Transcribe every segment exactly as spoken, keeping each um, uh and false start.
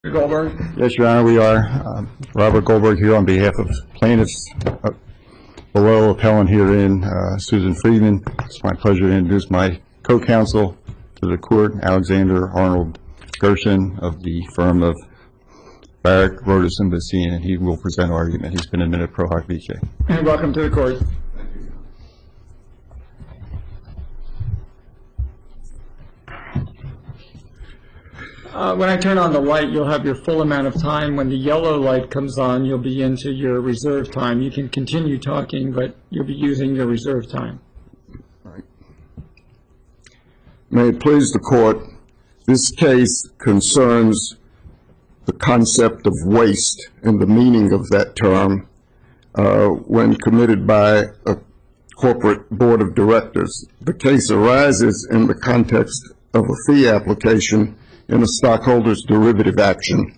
Mister Goldberg? Yes, Your Honor, we are. Um, Robert Goldberg here on behalf of plaintiffs uh, below, appellant herein, uh, Susan Friedman. It's my pleasure to introduce my co-counsel to the court, Alexander Arnold Gershon of the firm of Barrett, Rodas, and Bassine, and he will present argument. He's been admitted pro hoc vice. And welcome to the court. Uh, when I turn on the light, you'll have your full amount of time. When the yellow light comes on, you'll be into your reserve time. You can continue talking, but you'll be using your reserve time. All right. May it please the court, this case concerns the concept of waste and the meaning of that term uh, when committed by a corporate board of directors. The case arises in the context of a fee application in a stockholders' derivative action.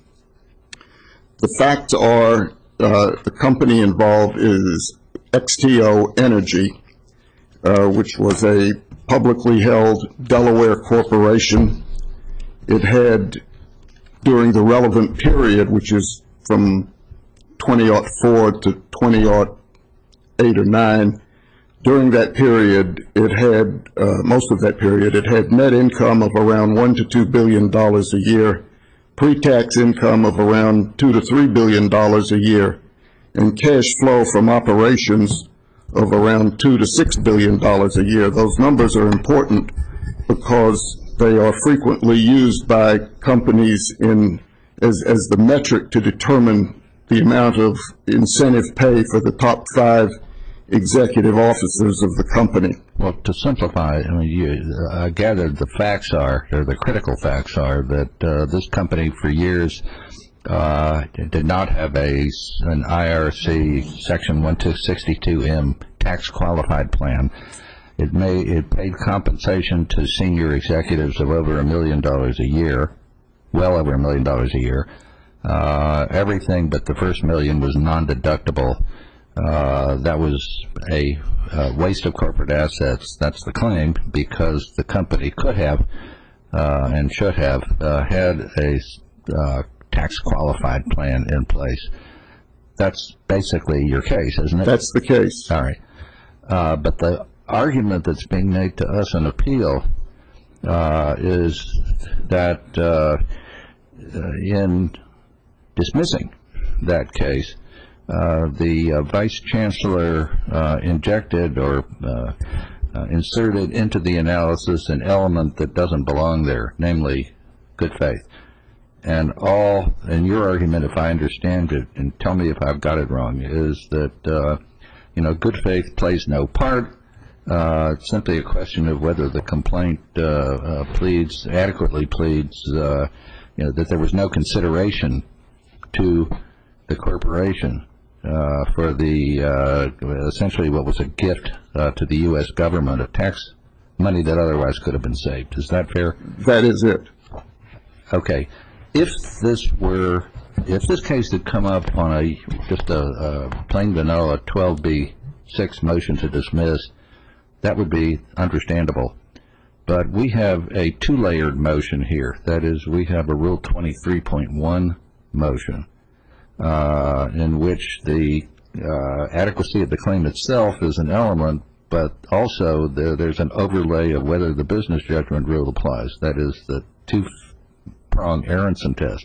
The facts are uh, the company involved is X T O Energy, uh, which was a publicly held Delaware corporation. It had, during the relevant period, which is from twenty oh four to twenty oh eight or nine, during that period, it had, uh, most of that period, it had net income of around one to two billion dollars a year, pre-tax income of around two to three billion dollars a year, and cash flow from operations of around two to six billion dollars a year. Those numbers are important because they are frequently used by companies in as, as the metric to determine the amount of incentive pay for the top five executive officers of the company. Well, to simplify, I mean, you, I gather the facts are, or the critical facts are, that uh, this company for years uh, did not have a an I R C Section twelve sixty-two M tax qualified plan. It may it paid compensation to senior executives of over a million dollars a year, well over a million dollars a year. Uh, everything but the first million was non-deductible. Uh, that was a uh, waste of corporate assets. That's the claim, because the company could have uh, and should have uh, had a uh, tax qualified plan in place. That's basically your case, isn't it? That's the case. All right. Uh, but the argument that's being made to us in appeal uh, is that uh, in dismissing that case, Uh, the uh, Vice Chancellor uh, injected or uh, uh, inserted into the analysis an element that doesn't belong there, namely good faith. And all, and your argument, if I understand it, and tell me if I've got it wrong, is that, uh, you know, good faith plays no part. Uh, it's simply a question of whether the complaint uh, uh, pleads, adequately pleads, uh, you know, that there was no consideration to the corporation Uh, for the uh, essentially what was a gift uh, to the U S government of tax money that otherwise could have been saved. Is that fair? That is it. Okay. If this were, if this case had come up on a just a, a plain vanilla twelve B six motion to dismiss, that would be understandable. But we have a two-layered motion here. That is, we have a Rule twenty-three point one motion. Uh, in which the uh, adequacy of the claim itself is an element, but also there, there's an overlay of whether the business judgment rule applies. That is the two-prong Aronson test.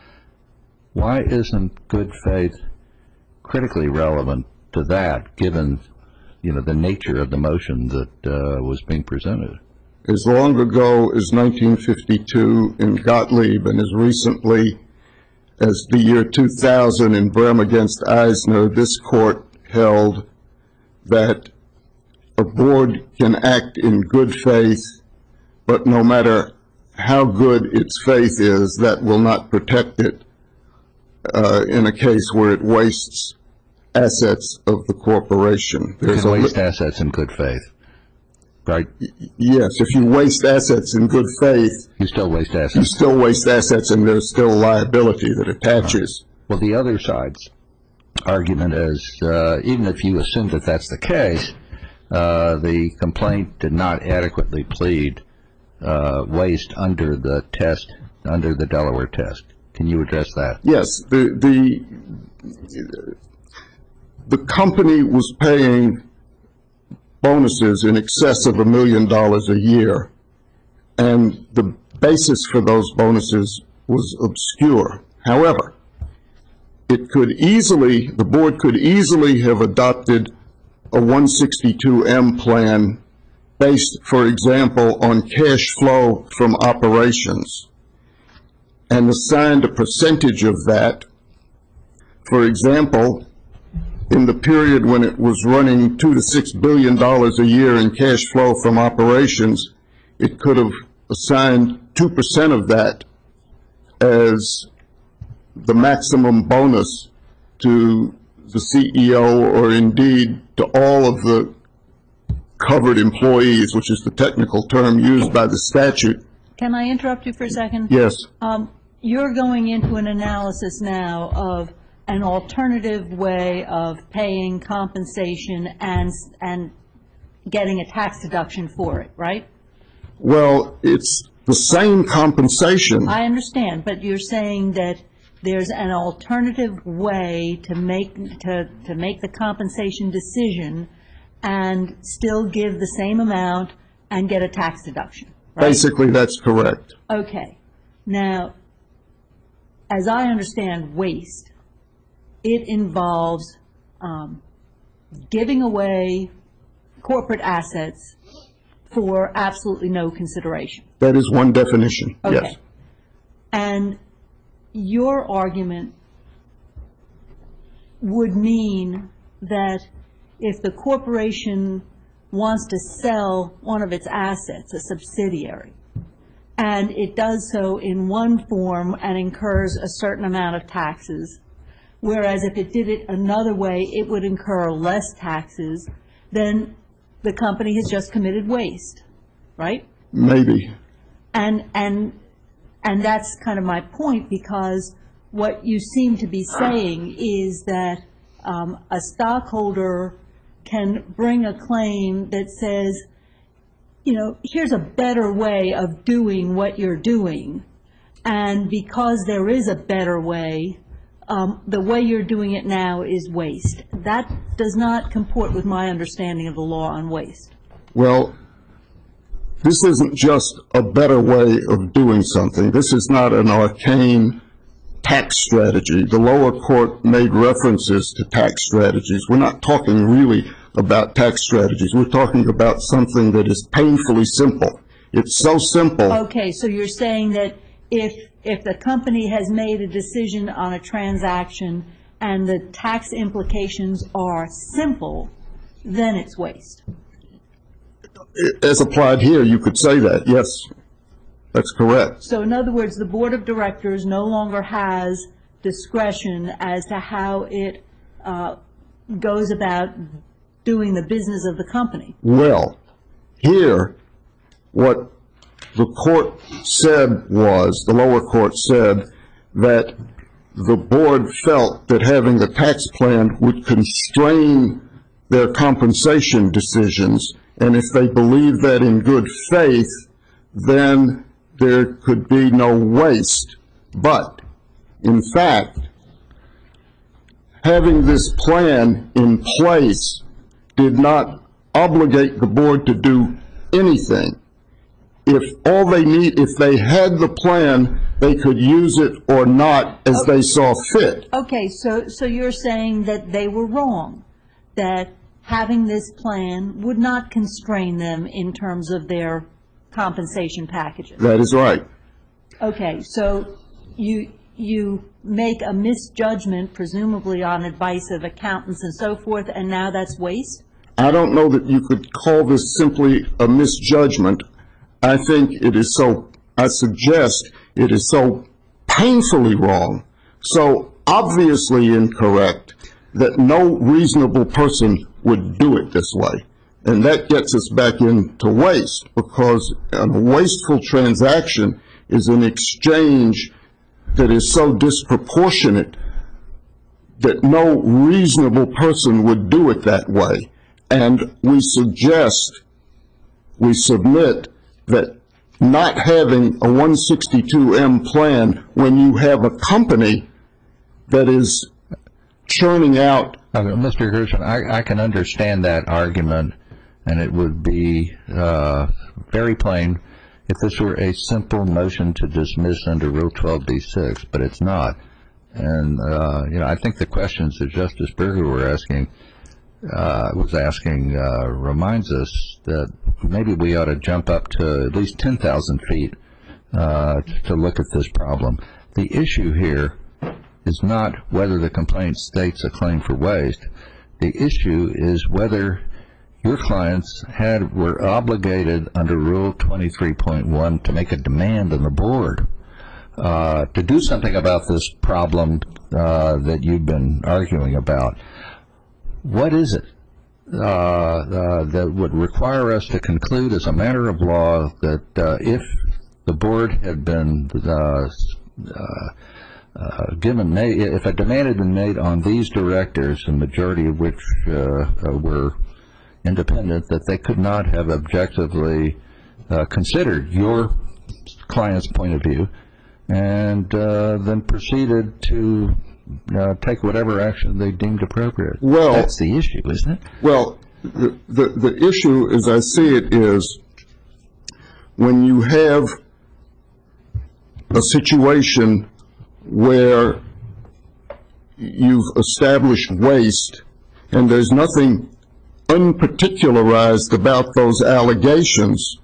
Why isn't good faith critically relevant to that, given, you know, the nature of the motion that uh, was being presented? As long ago as nineteen fifty-two in Gottlieb, and as recently as the year two thousand in Brehm against Eisner, this court held that a board can act in good faith, but no matter how good its faith is, that will not protect it uh, in a case where it wastes assets of the corporation. There's you can waste assets in good faith, right? Yes, if you waste assets in good faith, you still waste assets. You still waste assets, and there's still liability that attaches. Right. Well, the other side's argument is, uh, even if you assume that that's the case, uh, the complaint did not adequately plead uh, waste under the test, under the Delaware test. Can you address that? Yes, the, the, the company was paying bonuses in excess of a million dollars a year, and the basis for those bonuses was obscure. However, it could easily, the board could easily have adopted a one sixty-two M plan based, for example, on cash flow from operations, and assigned a percentage of that. For example, in the period when it was running two to six billion dollars a year in cash flow from operations, it could have assigned two percent of that as the maximum bonus to the C E O, or indeed to all of the covered employees, which is the technical term used by the statute. Can I interrupt you for a second? Yes. Um, you're going into an analysis now of an alternative way of paying compensation and, and getting a tax deduction for it, right? Well, it's the same compensation. I understand, but you're saying that there's an alternative way to make, to, to make the compensation decision and still give the same amount and get a tax deduction, right? Basically, that's correct. Okay. Now, as I understand waste, it involves um, giving away corporate assets for absolutely no consideration. That is one definition, Okay. yes. And your argument would mean that if the corporation wants to sell one of its assets, a subsidiary, and it does so in one form and incurs a certain amount of taxes, whereas if it did it another way, it would incur less taxes, then the company has just committed waste, right? Maybe. And, and, and that's kind of my point, because what you seem to be saying is that um, a stockholder can bring a claim that says, you know, here's a better way of doing what you're doing, and because there is a better way, um, the way you're doing it now is waste. That does not comport with my understanding of the law on waste. Well, this isn't just a better way of doing something. This is not an arcane tax strategy. The lower court made references to tax strategies. We're not talking really about tax strategies. We're talking about something that is painfully simple. It's so simple. Okay, so you're saying that if, if the company has made a decision on a transaction and the tax implications are simple, then it's waste. As applied here, you could say that, yes. That's correct. So in other words, the board of directors no longer has discretion as to how it uh, goes about doing the business of the company. Well, here, what the court said was, the lower court said, that the board felt that having a tax plan would constrain their compensation decisions, and if they believed that in good faith, then there could be no waste. But, in fact, having this plan in place did not obligate the board to do anything. If all they need, if they had the plan, they could use it or not as Okay. they saw fit. Okay, so, so you're saying that they were wrong, that having this plan would not constrain them in terms of their compensation packages. That is right. Okay, so you, you make a misjudgment, presumably on advice of accountants and so forth, and now that's waste? I don't know that you could call this simply a misjudgment. I think it is so, I suggest it is so painfully wrong, so obviously incorrect, that no reasonable person would do it this way. And that gets us back into waste, because a wasteful transaction is an exchange that is so disproportionate that no reasonable person would do it that way. And we suggest, we submit that not having a one sixty-two M plan when you have a company that is churning out. Uh, Mister Gershon, I, I can understand that argument, and it would be uh, very plain if this were a simple motion to dismiss under Rule twelve B six, but it's not. And, uh, you know, I think the questions that Justice Berger were asking, uh, was asking uh, reminds us that maybe we ought to jump up to at least ten thousand feet uh, to look at this problem. The issue here is not whether the complaint states a claim for waste. The issue is whether your clients had were obligated under Rule twenty-three point one to make a demand on the board uh, to do something about this problem uh, that you've been arguing about. What is it uh, uh, that would require us to conclude as a matter of law that uh, if the board had been uh, uh, uh, given, if a demand had been made on these directors, the majority of which uh, uh, were independent, that they could not have objectively uh, considered your client's point of view and uh, then proceeded to uh, take whatever action they deemed appropriate? Well, that's the issue, isn't it? Well, the, the, the issue, as I see it, is when you have a situation where you've established waste and there's nothing unparticularized about those allegations,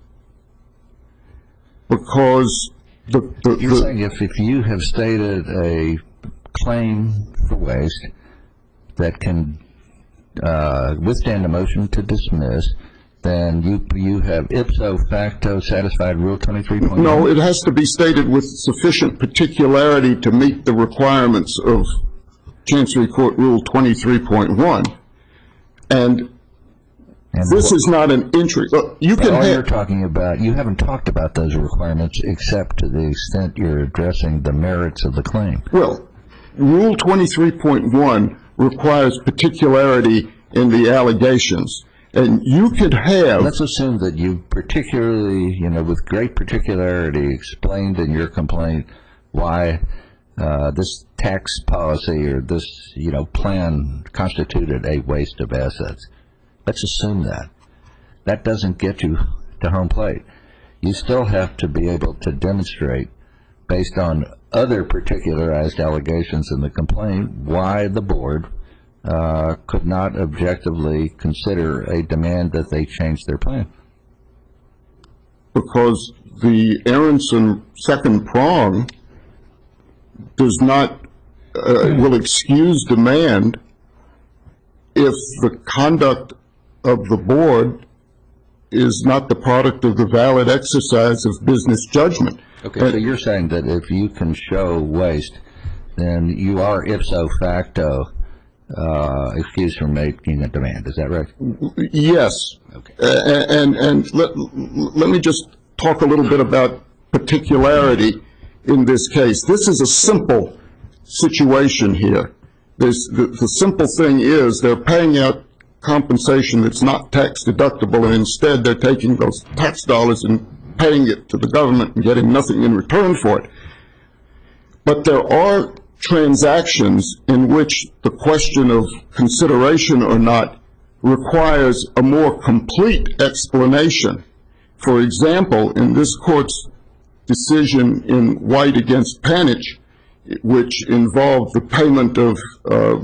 because the, the, You're the saying if, if you have stated a claim for waste that can uh, withstand a motion to dismiss, then you you have ipso facto satisfied Rule twenty-three point one? No, it has to be stated with sufficient particularity to meet the requirements of Chancery Court Rule twenty-three point one. And And this what, is not an entry. Look, you but can all have, you're talking about, you haven't talked about those requirements except to the extent you're addressing the merits of the claim. well, Rule twenty-three point one requires particularity in the allegations. And you could have... Let's assume that you particularly, you know, with great particularity explained in your complaint why uh, this tax policy or this, you know, plan constituted a waste of assets. Let's assume that. That doesn't get you to home plate. You still have to be able to demonstrate, based on other particularized allegations in the complaint, why the board uh, could not objectively consider a demand that they change their plan. Because the Aronson second prong does not, uh, will excuse demand if the conduct of the board is not the product of the valid exercise of business judgment. Okay, so you're saying that if you can show waste, then you are ipso facto uh, excused from making a demand. Is that right? Yes. Okay. Uh, and and let, let me just talk a little bit about particularity in this case. This is a simple situation here. There's, the, the simple thing is they're paying out compensation that's not tax deductible, and instead they're taking those tax dollars and paying it to the government and getting nothing in return for it. But there are transactions in which the question of consideration or not requires a more complete explanation. For example, in this court's decision in White against Panitch, which involved the payment of uh,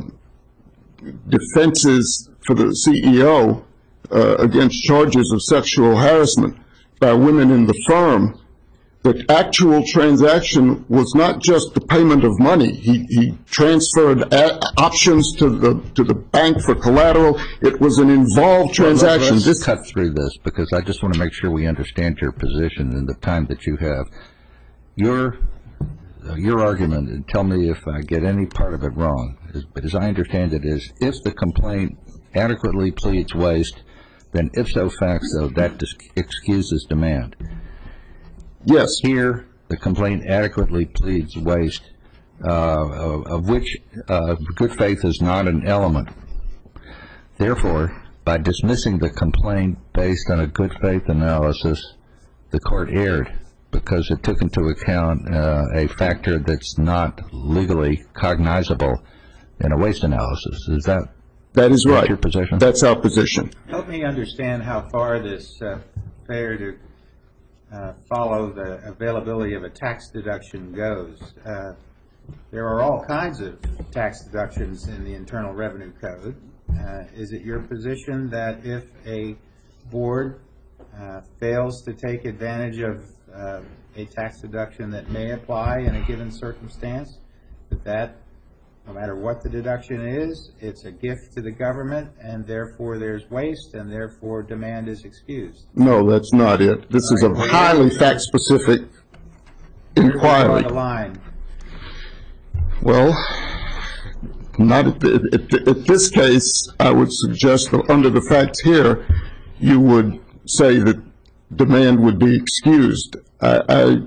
defenses for the C E O uh, against charges of sexual harassment by women in the firm, the actual transaction was not just the payment of money. He, he transferred a options to the to the bank for collateral. It was an involved transaction. Well, let's this cut through this, because I just want to make sure we understand your position in the time that you have. Your your argument, and tell me if I get any part of it wrong, is, but as I understand it, is if the complaint adequately pleads waste, then ipso facto that excuses demand. yes, Here, the complaint adequately pleads waste, uh, of, of which uh, good faith is not an element. Therefore, by dismissing the complaint based on a good faith analysis, the court erred. because it took into account uh, a factor that's not legally cognizable in a waste analysis. Is that That is right. your position? That's our position. Help me understand how far this uh, failure to uh, follow the availability of a tax deduction goes. Uh, there are all kinds of tax deductions in the Internal Revenue Code. Uh, is it your position that if a board uh, fails to take advantage of uh, a tax deduction that may apply in a given circumstance, that that, no matter what the deduction is, it's a gift to the government, and therefore there's waste, and therefore demand is excused? No, that's not it. This is a highly fact-specific Where do we draw inquiry. the line? Well, not at, the, at, at this case, I would suggest that under the facts here, you would say that demand would be excused. I, I,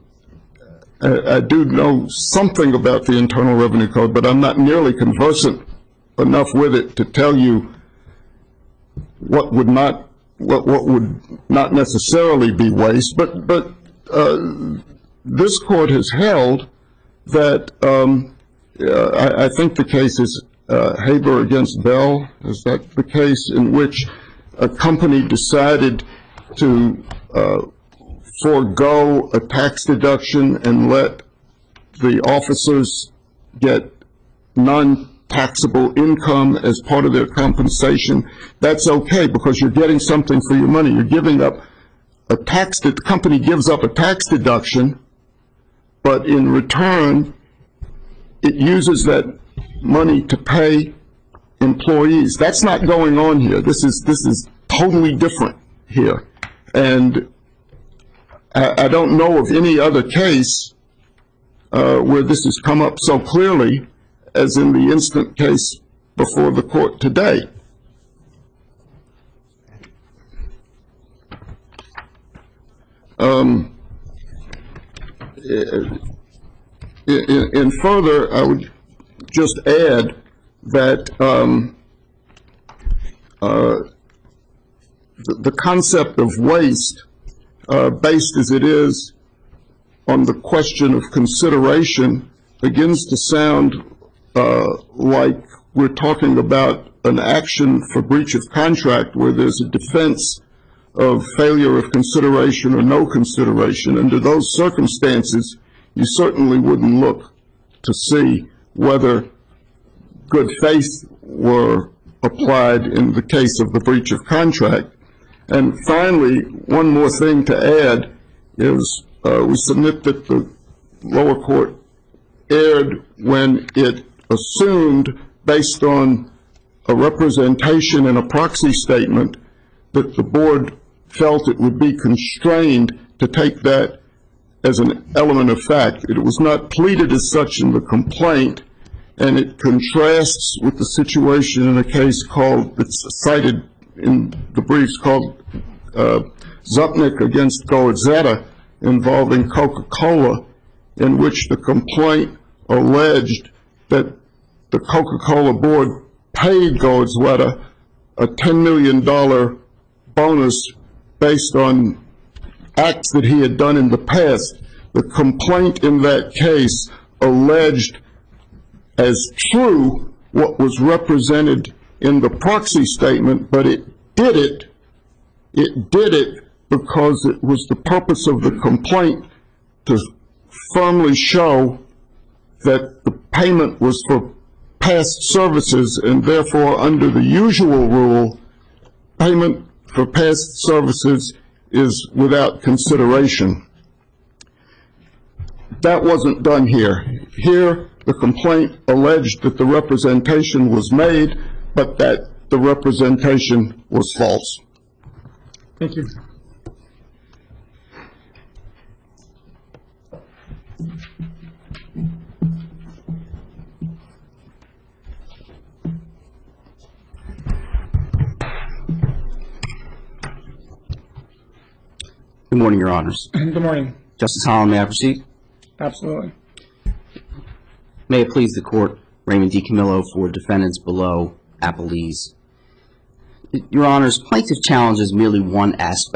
I do know something about the Internal Revenue Code, but I'm not nearly conversant enough with it to tell you what would not what what would not necessarily be waste. But but uh, this court has held that um, uh, I, I think the case is uh, Haber against Bell. Is that the case in which a company decided to uh, forego a tax deduction and let the officers get non-taxable income as part of their compensation? That's okay, because you're getting something for your money. You're giving up a tax, that the company gives up a tax deduction, but in return, it uses that money to pay employees. That's not going on here. This is, this is totally different here. And I, I don't know of any other case uh, where this has come up so clearly as in the instant case before the court today. Um, in, in further, I would just add that um, uh, the, the concept of waste, uh, based as it is on the question of consideration, begins to sound uh, like we're talking about an action for breach of contract where there's a defense of failure of consideration or no consideration. Under those circumstances, you certainly wouldn't look to see whether good faith were applied in the case of the breach of contract. And finally, one more thing to add is uh, we submit that the lower court erred when it assumed, based on a representation in a proxy statement, that the board felt it would be constrained to take that as an element of fact. It was not pleaded as such in the complaint, and it contrasts with the situation in a case called, that's cited in the briefs, called uh, Zupnik against Goetzeta, involving Coca-Cola, in which the complaint alleged that the Coca-Cola board paid Goetzeta a ten million dollar bonus based on acts that he had done in the past. The complaint in that case alleged as true what was represented in the proxy statement, but it did it, it did it because it was the purpose of the complaint to firmly show that the payment was for past services, and therefore under the usual rule, payment for past services is without consideration. That wasn't done here. Here, the complaint alleged that the representation was made, but that the representation was false. Thank you. Good morning, Your Honors. Good morning. Justice Holland, may I proceed? Absolutely. May it please the Court, Raymond D. Camillo for defendants below, appellees. Your Honors, plaintiff challenges merely one aspect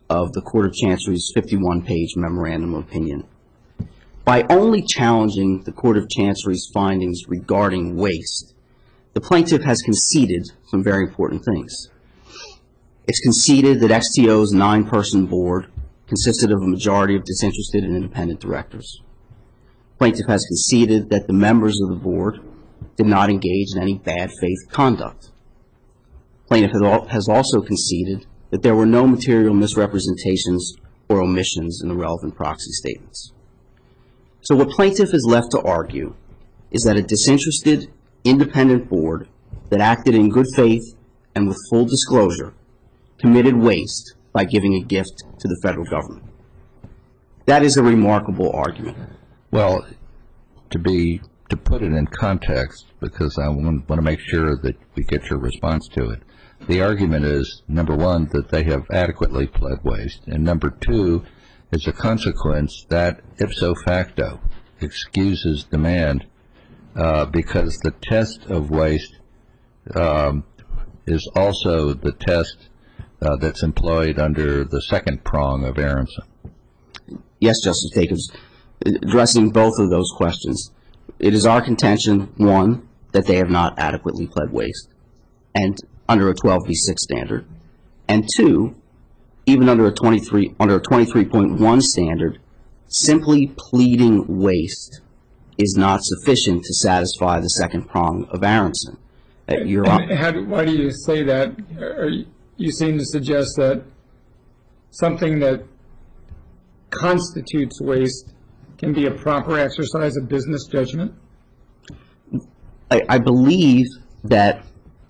of the Court of Chancery's fifty-one page memorandum of opinion. By only challenging the Court of Chancery's findings regarding waste, the plaintiff has conceded some very important things. It's conceded that X T O's nine-person board consisted of a majority of disinterested and independent directors. Plaintiff has conceded that the members of the board did not engage in any bad faith conduct. Plaintiff has also conceded that there were no material misrepresentations or omissions in the relevant proxy statements. So what plaintiff is left to argue is that a disinterested, independent board that acted in good faith and with full disclosure committed waste by giving a gift to the federal government. That is a remarkable argument. Well, to be to put it in context, because I want, want to make sure that we get your response to it. The argument is, number one, that they have adequately pled waste, and number two, as a consequence, that ipso facto excuses demand uh, because the test of waste um, is also the test uh, that's employed under the second prong of Aronson. Yes, Justice Jacobs, addressing both of those questions. It is our contention, one, that they have not adequately pled waste, and under a twelve B six standard, and two, even under a twenty-three under a twenty-three point one standard, simply pleading waste is not sufficient to satisfy the second prong of Aronson. Uh, you're and how do, why do you say that? Are you, you seem to suggest that something that constitutes waste can be a proper exercise of business judgment? I, I believe that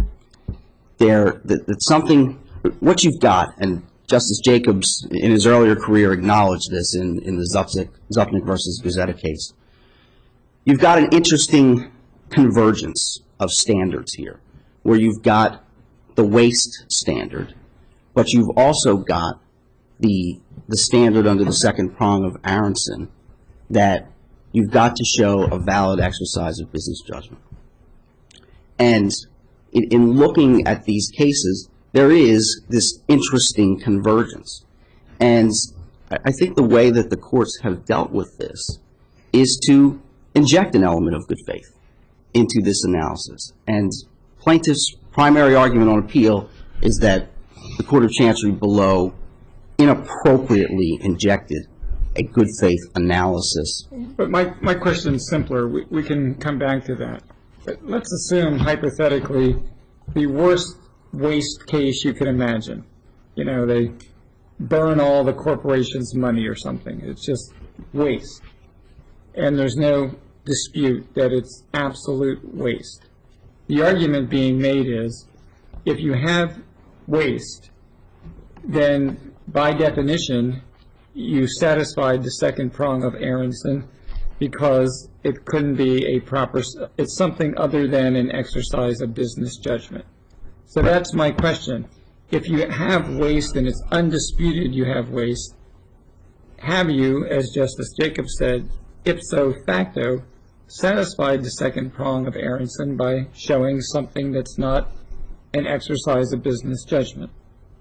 there that, that something, what you've got, and Justice Jacobs in his earlier career acknowledged this in, in the Zupnik, Zupnik versus Gazetta case. You've got an interesting convergence of standards here, where you've got the waste standard, but you've also got the the standard under the second prong of Aronson, that you've got to show a valid exercise of business judgment. And in, in looking at these cases, there is this interesting convergence. And I think the way that the courts have dealt with this is to inject an element of good faith into this analysis. And plaintiff's primary argument on appeal is that the Court of Chancery below inappropriately injected a good faith analysis. But my, my question is simpler. We, we can come back to that. But let's assume, hypothetically, the worst waste case you can imagine. You know, they burn all the corporation's money or something. It's just waste. And there's no dispute that it's absolute waste. The argument being made is, if you have waste, then by definition, you satisfied the second prong of Aronson because it couldn't be a proper, it's something other than an exercise of business judgment. So that's my question. If you have waste and it's undisputed you have waste, have you, as Justice Jacobs said, ipso facto, satisfied the second prong of Aronson by showing something that's not an exercise of business judgment?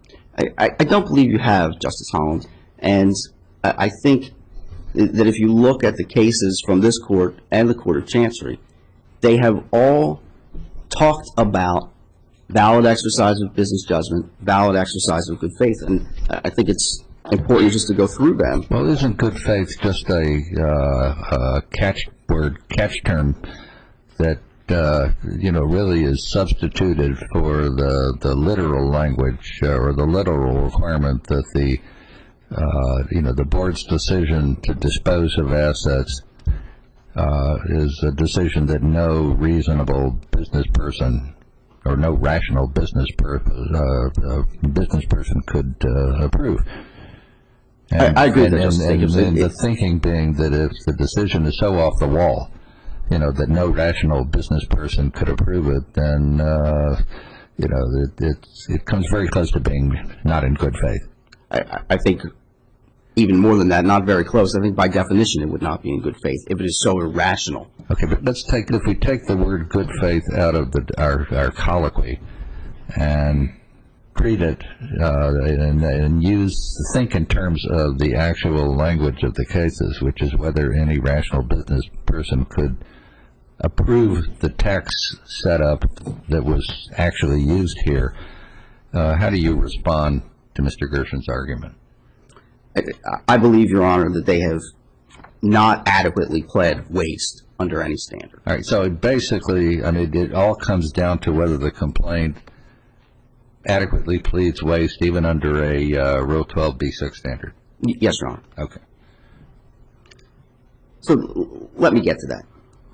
I, I don't believe you have, Justice Holland. And I think that if you look at the cases from this court and the Court of Chancery, they have all talked about valid exercise of business judgment, valid exercise of good faith. And I think it's important just to go through them. Well, isn't good faith just a, uh, a catch word, catch term that, uh, you know, really is substituted for the, the literal language uh, or the literal requirement that the, uh, you know, the board's decision to dispose of assets uh, is a decision that no reasonable business person or no rational business, per, uh, uh, business person could uh, approve. And, I, I agree and, with that, and, and, and the it's, thinking being that if the decision is so off the wall, you know, that no rational business person could approve it, then, uh, you know, it, it's, it comes very close to being not in good faith. I, I think even more than that, not very close. I think by definition it would not be in good faith if it is so irrational. Okay, but let's take, if we take the word good faith out of the, our, our colloquy and treat it uh, and, and use think in terms of the actual language of the cases, which is whether any rational business person could approve the tax setup that was actually used here. Uh, how do you respond to Mister Gershon's argument? I, I believe, Your Honor, that they have not adequately pled waste under any standard. All right, so basically, I mean, it all comes down to whether the complaint adequately pleads waste even under a uh, Rule twelve B six standard. Y- yes, Your Honor. Okay. So l- let me get to that.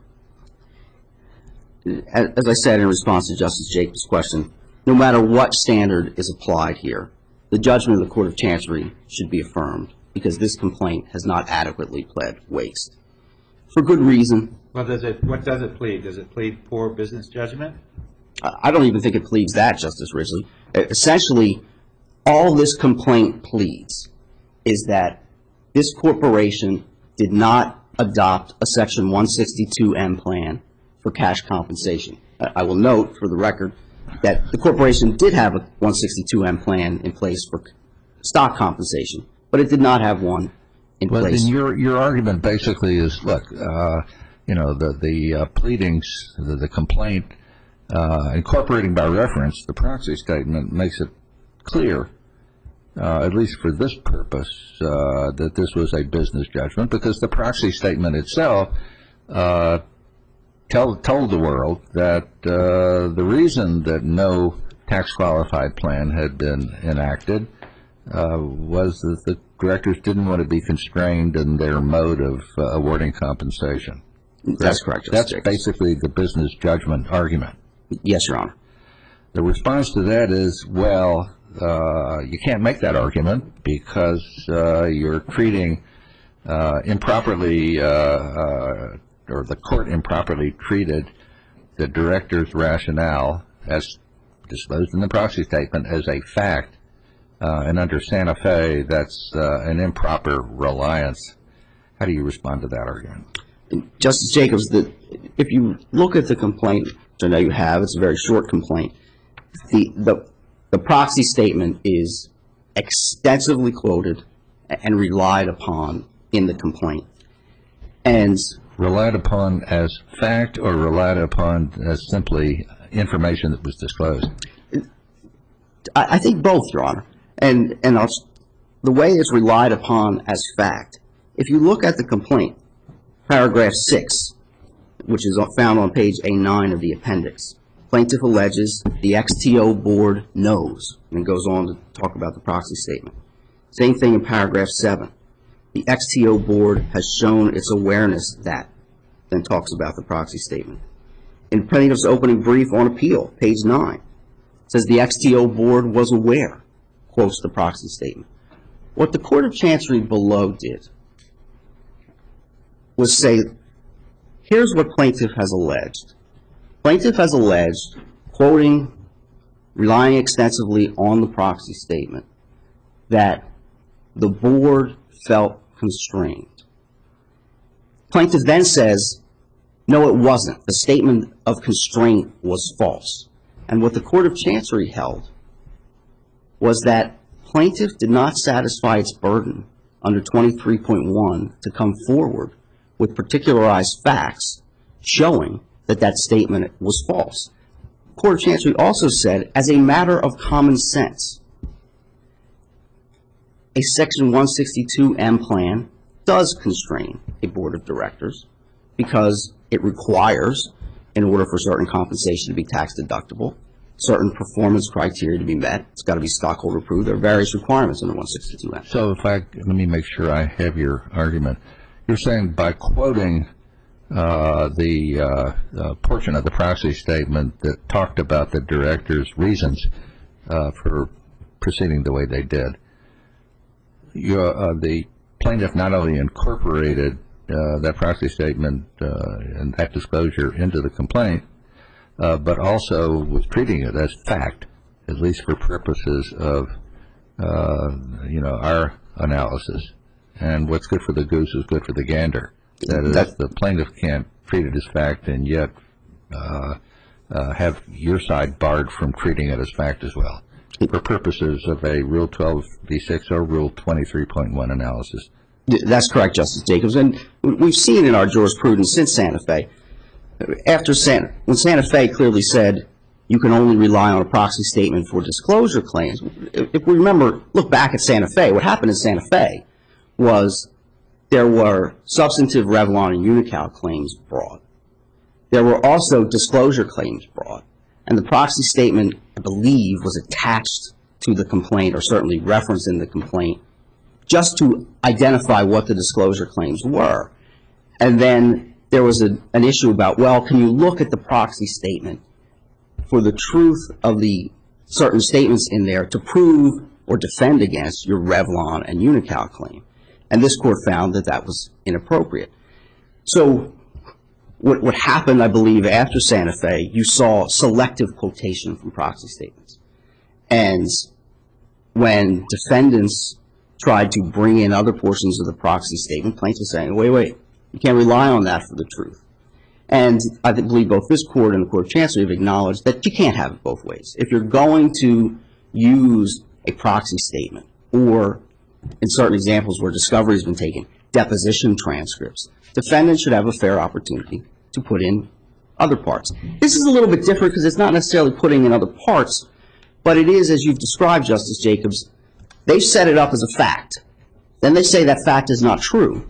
As, as I said in response to Justice Jacobs' question, no matter what standard is applied here, the judgment of the Court of Chancery should be affirmed because this complaint has not adequately pled waste. For good reason. Well, does it, what does it plead? Does it plead poor business judgment? I don't even think it pleads that, Justice Ridgely. Essentially, all this complaint pleads is that this corporation did not adopt a Section one sixty-two M plan for cash compensation. I will note, for the record, that the corporation did have a one sixty-two M plan in place for stock compensation, but it did not have one in Well, place. then your your argument basically is, look, uh, you know, the the uh, pleadings, the, the complaint, uh, incorporating by reference the proxy statement makes it clear, uh, at least for this purpose, uh, that this was a business judgment because the proxy statement itself uh, tell, told the world that uh, the reason that no tax qualified plan had been enacted uh, was that the directors didn't want to be constrained in their mode of uh, awarding compensation. That's correct, Justice That's Jacobs. basically the business judgment argument. Yes, Your Honor. The response to that is, well, uh, you can't make that argument because uh, you're treating uh, improperly, uh, uh, or the court improperly treated the director's rationale as disclosed in the proxy statement as a fact. Uh, and under Santa Fe, that's uh, an improper reliance. How do you respond to that argument? Justice Jacobs, the, if you look at the complaint, which I know you have, it's a very short complaint, the, the, the proxy statement is extensively quoted and relied upon in the complaint. And Relied upon as fact or relied upon as simply information that was disclosed? I, I think both, Your Honor. And, and I'll, the way it's relied upon as fact, if you look at the complaint, paragraph six, which is found on page A nine of the appendix, plaintiff alleges the X T O board knows, and goes on to talk about the proxy statement. Same thing in paragraph seven. The X T O board has shown its awareness that, then talks about the proxy statement. In plaintiff's opening brief on appeal, page nine, says the X T O board was aware, quotes the proxy statement. What the Court of Chancery below did was say, here's what plaintiff has alleged. Plaintiff has alleged, quoting, relying extensively on the proxy statement, that the board felt constrained. Plaintiff then says, no, it wasn't. The statement of constraint was false. And what the Court of Chancery held was that plaintiff did not satisfy its burden under twenty-three point one to come forward with particularized facts showing that that statement was false. The Court of Chancery also said, as a matter of common sense, a Section one sixty-two M plan does constrain a board of directors because it requires, in order for certain compensation to be tax deductible, certain performance criteria to be met. It's got to be stockholder approved. There are various requirements under one sixty-two M. So if I, let me make sure I have your argument. You're saying by quoting uh, the uh, uh, portion of the proxy statement that talked about the director's reasons uh, for proceeding the way they did, you, uh, the plaintiff not only incorporated uh, that proxy statement uh, and that disclosure into the complaint, uh, but also was treating it as fact, at least for purposes of, uh, you know, our analysis. And what's good for the goose is good for the gander. That is, That- the plaintiff can't treat it as fact and yet uh, uh, have your side barred from treating it as fact as well. for purposes of a Rule twelve b six or Rule twenty-three point one analysis. That's correct, Justice Jacobs. And we've seen in our jurisprudence since Santa Fe, after Santa, when Santa Fe clearly said you can only rely on a proxy statement for disclosure claims, if we remember, look back at Santa Fe, what happened in Santa Fe was there were substantive Revlon and Unical claims brought. There were also disclosure claims brought. And the proxy statement, I believe, was attached to the complaint, or certainly referenced in the complaint, just to identify what the disclosure claims were. And then there was a, an issue about, well, can you look at the proxy statement for the truth of the certain statements in there to prove or defend against your Revlon and Unical claim? And this court found that that was inappropriate. So what, what happened, I believe, after Santa Fe, you saw selective quotation from proxy statements. And when defendants tried to bring in other portions of the proxy statement, plaintiffs saying, wait, wait, you can't rely on that for the truth. And I believe both this court and the Court of Chancery have acknowledged that you can't have it both ways. If you're going to use a proxy statement, or in certain examples where discovery has been taken, deposition transcripts, defendants should have a fair opportunity to put in other parts. This is a little bit different because it's not necessarily putting in other parts, but it is, as you've described, Justice Jacobs, they've set it up as a fact. Then they say that fact is not true.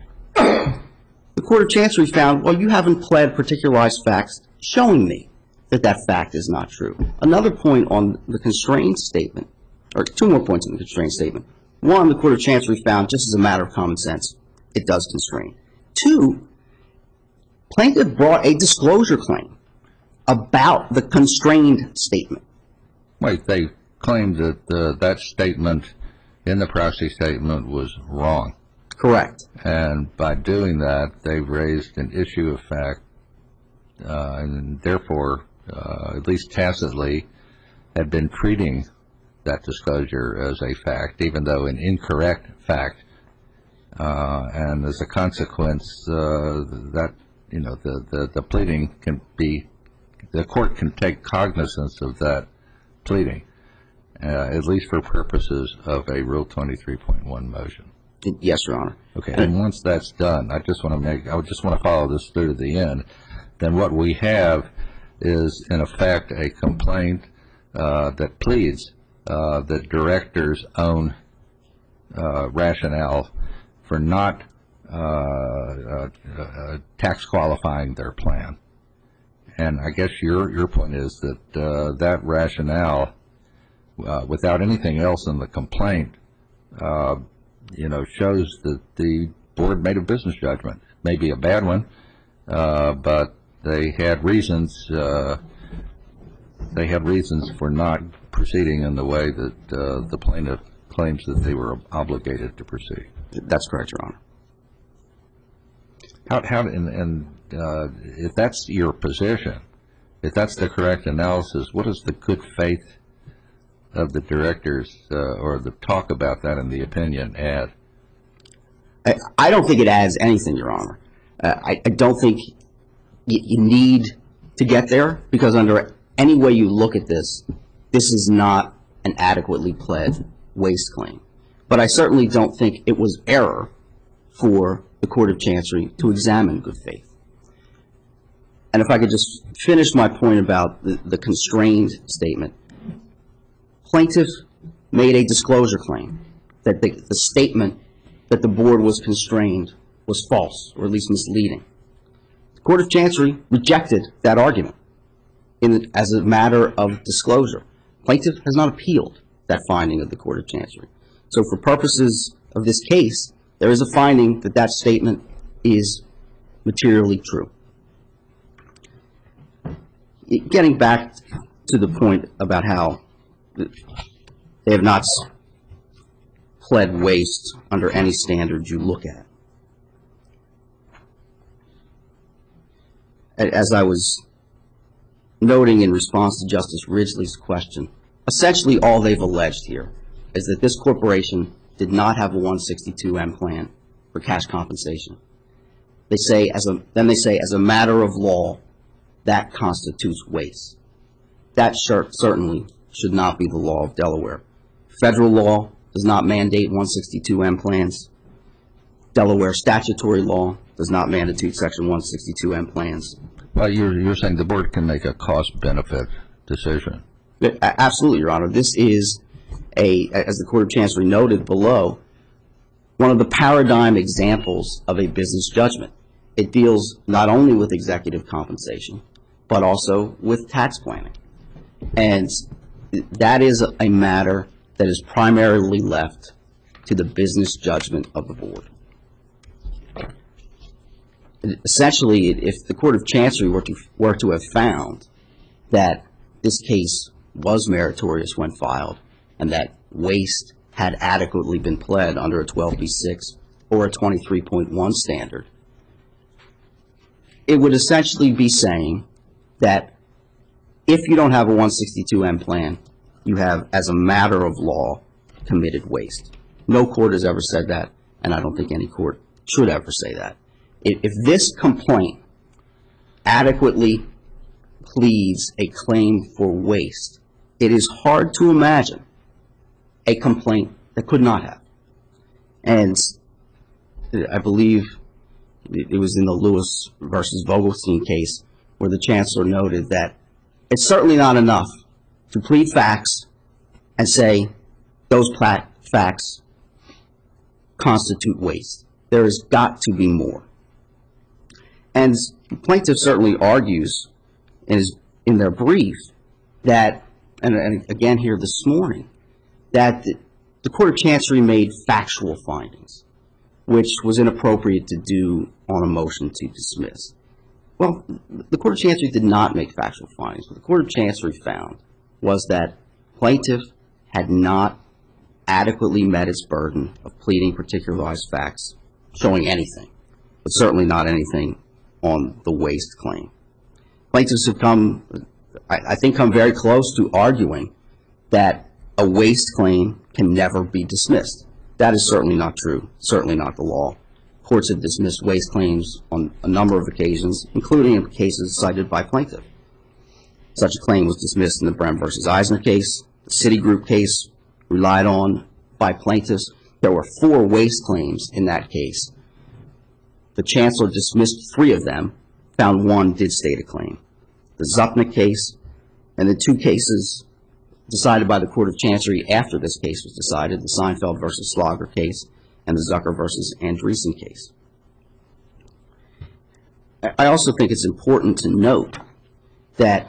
The Court of Chancery found, well, you haven't pled particularized facts showing me that that fact is not true. Another point on the constraint statement, or two more points on the constraint statement. One, the Court of Chancery found, just as a matter of common sense, it does constrain. Two, plaintiff brought a disclosure claim about the constrained statement. Wait, they claimed that uh, that statement in the proxy statement was wrong. Correct. And by doing that, they've raised an issue of fact, uh, and therefore, uh, at least tacitly, had been treating that disclosure as a fact, even though an incorrect fact. Uh, and as a consequence, uh, that, you know, the, the, the pleading can be, the court can take cognizance of that pleading, uh, at least for purposes of a Rule twenty-three point one motion. Yes, Your Honor. Okay, and once that's done, I just want to make, I just want to follow this through to the end. Then what we have is, in effect, a complaint uh, that pleads uh, the director's own uh, rationale for not uh, uh, uh, tax qualifying their plan. And I guess your your point is that uh, that rationale, uh, without anything else in the complaint, uh, you know, shows that the board made a business judgment. Maybe a bad one, uh, but they had reasons. Uh, they had reasons for not proceeding in the way that uh, the plaintiff claims that they were obligated to proceed. That's correct, Your Honor. How, how, and, and uh, if that's your position, if that's the correct analysis, what is the good faith of the directors, uh, or the talk about that in the opinion, add? I, I don't think it adds anything, Your Honor. Uh, I, I don't think y you need to get there, because under any way you look at this, this is not an adequately pled waste claim. But I certainly don't think it was error for the Court of Chancery to examine good faith. And if I could just finish my point about the, the constrained statement. Plaintiff made a disclosure claim that the, the statement that the board was constrained was false, or at least misleading. The Court of Chancery rejected that argument in, as a matter of disclosure. Plaintiff has not appealed that finding of the Court of Chancery. So for purposes of this case, there is a finding that that statement is materially true. Getting back to the point about how they have not pled waste under any standard you look at. As I was noting in response to Justice Ridgely's question, essentially all they've alleged here is that this corporation did not have a one sixty-two M plan for cash compensation. They say, as a, then they say, as a matter of law, that constitutes waste. That certainly should not be the law of Delaware. Federal law does not mandate one sixty-two M plans. Delaware statutory law does not mandate Section one sixty-two M plans. Well, you're, you're saying the board can make a cost-benefit decision. Absolutely, Your Honor. This is a, as the Court of Chancery noted below, one of the paradigm examples of a business judgment. It deals not only with executive compensation, but also with tax planning. And that is a matter that is primarily left to the business judgment of the board. Essentially, if the Court of Chancery were to, were to have found that this case was meritorious when filed and that waste had adequately been pled under a twelve B six or a twenty-three point one standard, it would essentially be saying that if you don't have a one sixty-two M plan, you have, as a matter of law, committed waste. No court has ever said that, and I don't think any court should ever say that. If this complaint adequately pleads a claim for waste, it is hard to imagine a complaint that could not have. And I believe it was in the Lewis versus Vogelstein case where the chancellor noted that it's certainly not enough to plead facts and say those facts constitute waste. There has got to be more. And the plaintiff certainly argues in, his, in their brief that, and, and again here this morning, that the, the Court of Chancery made factual findings, which was inappropriate to do on a motion to dismiss. Well, the Court of Chancery did not make factual findings. What the Court of Chancery found was that plaintiff had not adequately met its burden of pleading particularized facts, showing anything, but certainly not anything on the waste claim. Plaintiffs have come, I, I think, come very close to arguing that a waste claim can never be dismissed. That is certainly not true, certainly not the law. Courts have dismissed waste claims on a number of occasions, including in cases cited by plaintiff. Such a claim was dismissed in the Brehm versus Eisner case. The Citigroup case relied on by plaintiffs. There were four waste claims in that case. The chancellor dismissed three of them, found one did state a claim. The Zupnik case and the two cases decided by the Court of Chancery after this case was decided, the Seinfeld versus Slogger case and the Zucker versus Andreessen case. I also think it's important to note that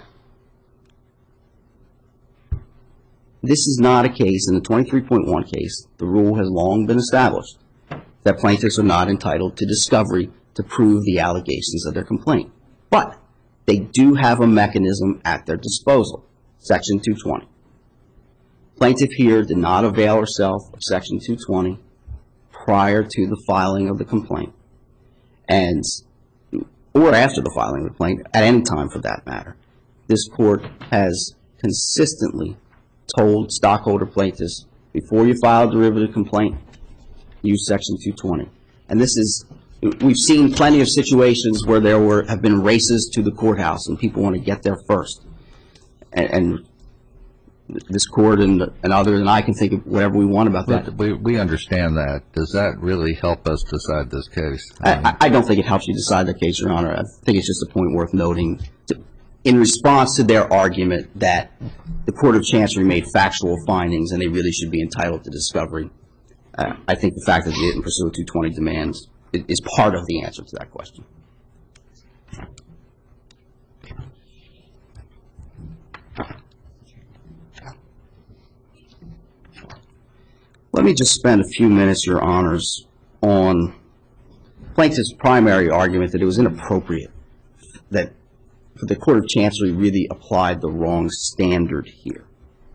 this is not a case, in the twenty-three point one case, the rule has long been established that plaintiffs are not entitled to discovery to prove the allegations of their complaint. But they do have a mechanism at their disposal, Section two twenty. Plaintiff here did not avail herself of Section two twenty prior to the filing of the complaint, and or after the filing of the complaint, at any time for that matter. This court has consistently told stockholder plaintiffs, before you file a derivative complaint, use Section two twenty. And this is, we've seen plenty of situations where there were have been races to the courthouse and people want to get there first. And, and this court and, and others, and I can think of whatever we want about that. But we, we understand that. Does that really help us decide this case? I, I don't think it helps you decide the case, Your Honor. I think it's just a point worth noting. To, in response to their argument that the Court of Chancery made factual findings and they really should be entitled to discovery, uh, I think the fact that they didn't pursue two twenty demands is, is part of the answer to that question. Let me just spend a few minutes, Your Honors, on plaintiff's primary argument that it was inappropriate, that the Court of Chancery really applied the wrong standard here.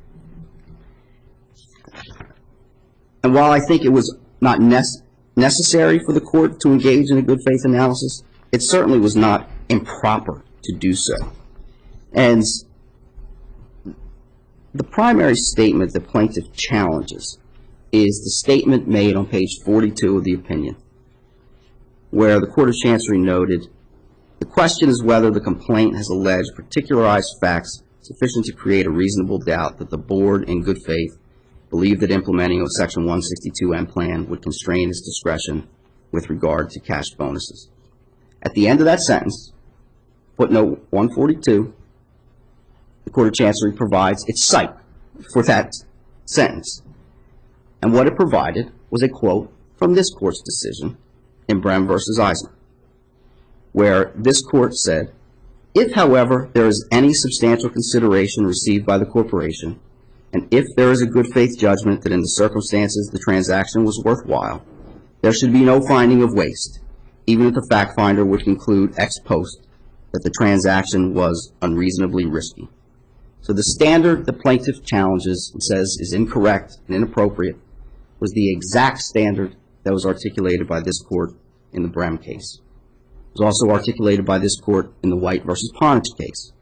And while I think it was not nec necessary for the court to engage in a good faith analysis, it certainly was not improper to do so. And the primary statement that plaintiff challenges is the statement made on page forty-two of the opinion, where the Court of Chancery noted, the question is whether the complaint has alleged particularized facts sufficient to create a reasonable doubt that the board, in good faith, believed that implementing a Section one sixty-two M plan would constrain its discretion with regard to cash bonuses. At the end of that sentence, footnote one forty-two, the Court of Chancery provides its cite for that sentence. And what it provided was a quote from this Court's decision in Brehm versus Eisner, where this Court said, if, however, there is any substantial consideration received by the corporation, and if there is a good faith judgment that in the circumstances the transaction was worthwhile, there should be no finding of waste, even if the fact finder would conclude ex post that the transaction was unreasonably risky. So the standard the plaintiff challenges and says is incorrect and inappropriate was the exact standard that was articulated by this Court in the Brehm case. It was also articulated by this Court in the White versus Ponich case.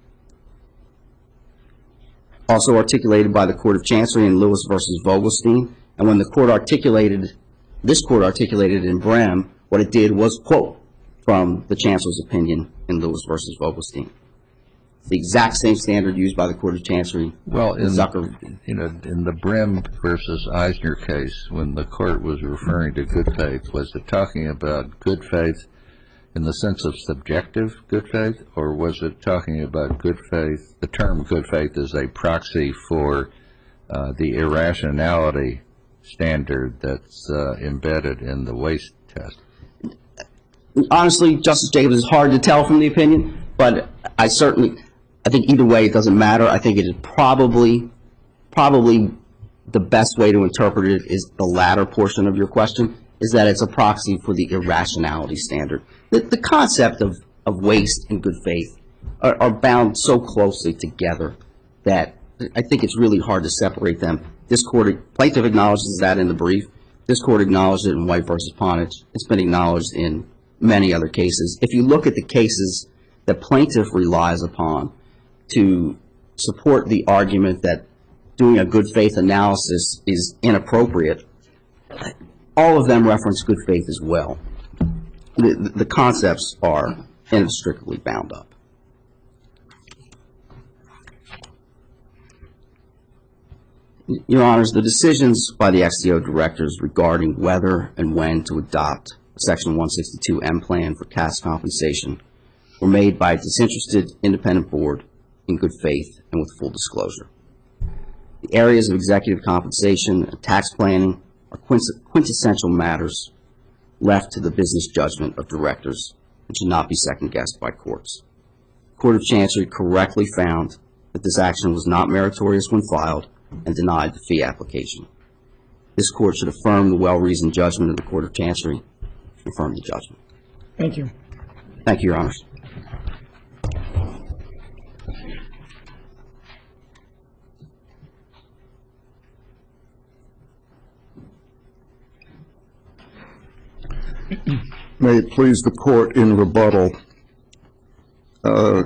Also articulated by the Court of Chancery in Lewis versus Vogelstein. And when the Court articulated, this Court articulated in Brehm, what it did was quote from the Chancellor's opinion in Lewis versus Vogelstein. The exact same standard used by the Court of Chancery. Well, in, Zucker. you know, in the Brehm versus Eisner case, when the Court was referring to good faith, was it talking about good faith in the sense of subjective good faith, or was it talking about good faith, the term good faith is a proxy for uh, the irrationality standard that's uh, embedded in the waste test? Honestly, Justice Jacobs, it's hard to tell from the opinion, but I certainly, I think either way it doesn't matter. I think it is probably, probably the best way to interpret it is the latter portion of your question, is that it's a proxy for the irrationality standard. The, the concept of, of waste and good faith are, are bound so closely together that I think it's really hard to separate them. This Court, plaintiff acknowledges that in the brief. This Court acknowledged it in White versus Ponich. It's been acknowledged in many other cases. If you look at the cases that plaintiff relies upon to support the argument that doing a good faith analysis is inappropriate, all of them reference good faith as well. The, the concepts are inextricably bound up. Your Honors, the decisions by the X T O directors regarding whether and when to adopt a Section one sixty-two M plan for cash compensation were made by a disinterested independent board in good faith and with full disclosure. The areas of executive compensation and tax planning are quintessential matters left to the business judgment of directors and should not be second-guessed by courts. The Court of Chancery correctly found that this action was not meritorious when filed and denied the fee application. This Court should affirm the well-reasoned judgment of the Court of Chancery and affirm the judgment. Thank you. Thank you, Your Honors. May it please the Court, in rebuttal, uh,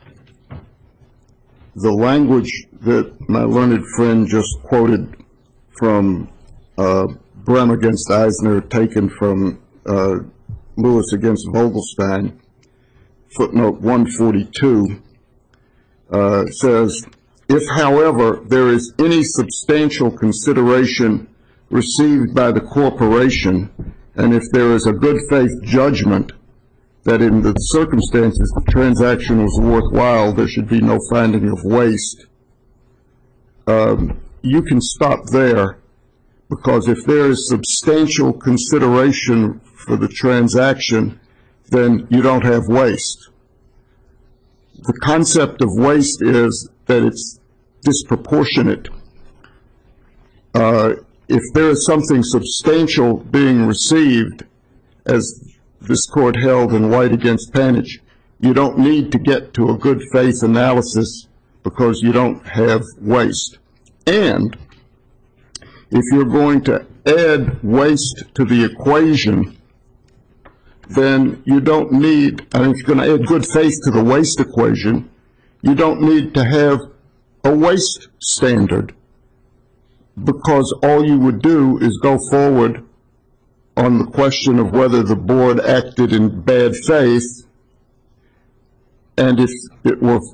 the language that my learned friend just quoted from uh, Brehm against Eisner, taken from uh, Lewis against Vogelstein, footnote one forty-two, uh, says, if, however, there is any substantial consideration received by the corporation, and if there is a good faith judgment that in the circumstances the transaction was worthwhile, there should be no finding of waste, um, you can stop there, because if there is substantial consideration for the transaction, then you don't have waste. The concept of waste is that it's disproportionate. Uh, if there is something substantial being received, as this Court held in White against Panich, you don't need to get to a good faith analysis because you don't have waste. And if you're going to add waste to the equation, then you don't need, and if you're going to add good faith to the waste equation, you don't need to have a waste standard, because all you would do is go forward on the question of whether the board acted in bad faith, and if it were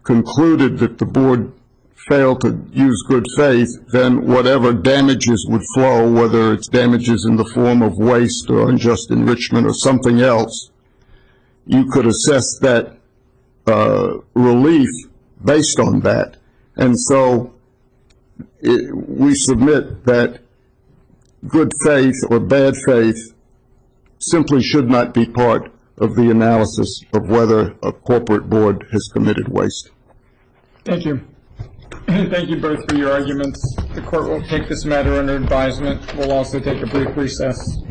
concluded that the board failed to use good faith, then whatever damages would flow, whether it's damages in the form of waste or unjust enrichment or something else, you could assess that uh, relief based on that. And so it, we submit that good faith or bad faith simply should not be part of the analysis of whether a corporate board has committed waste. Thank you. Thank you both for your arguments. The court will take this matter under advisement. We'll also take a brief recess.